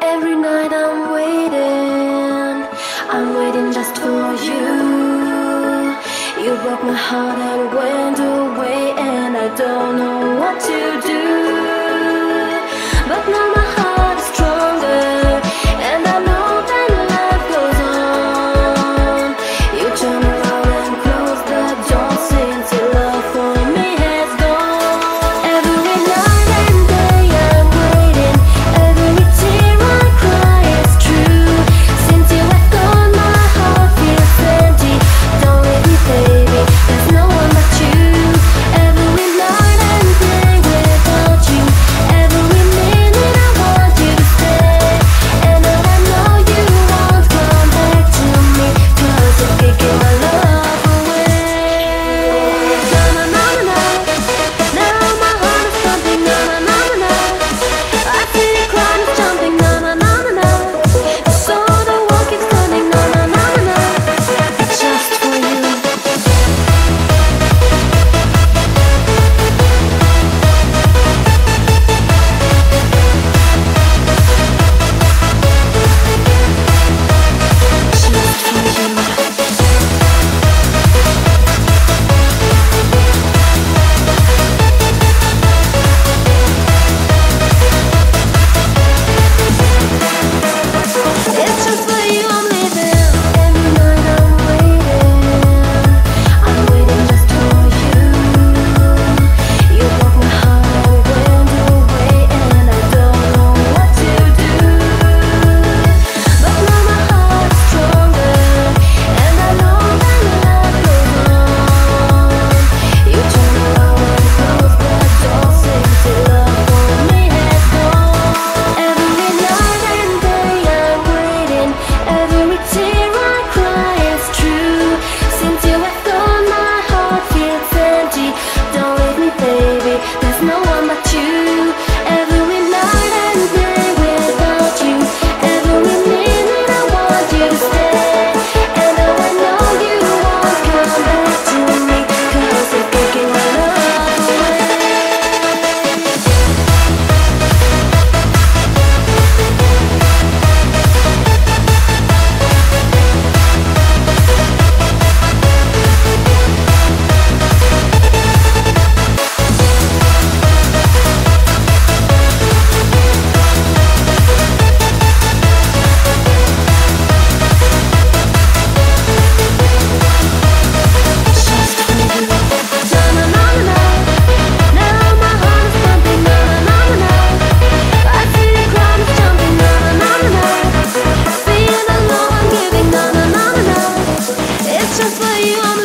Every night I'm waiting just for you. You broke my heart and went away, and I don't know what to do. But now my heart is stronger, and I know that life goes on. You turn around and close the door, since your love for me has gone. Every night and day I'm waiting, every tear I cry is true. Since you have gone, my heart feels empty. Don't leave me, baby, there's no one but you. Every night and day without you, every minute I want you to stay. And I know you won't come back to me, 'cause you're taking my love away. Na na na na na, now my heart is pumping. Na na na na na, I see the crowd is jumping. Na na na na na, so the world keeps turning. Na na na na na, just for you. It's just for you I'm living. Every night I'm waiting just for you. You broke my heart and went away, and I don't know what to do. But now my heart is stronger, and I know that love goes on. You turn around and close the door, since your love for me has gone. Every night and day I'm waiting, every tear I cry is true. Since you have gone, my heart feels empty. Don't leave me, baby, there's no one but you. Every night and day without you, every minute I want you to stay. And I know you won't come back to me, 'cause you're taking my love away. It's just for you.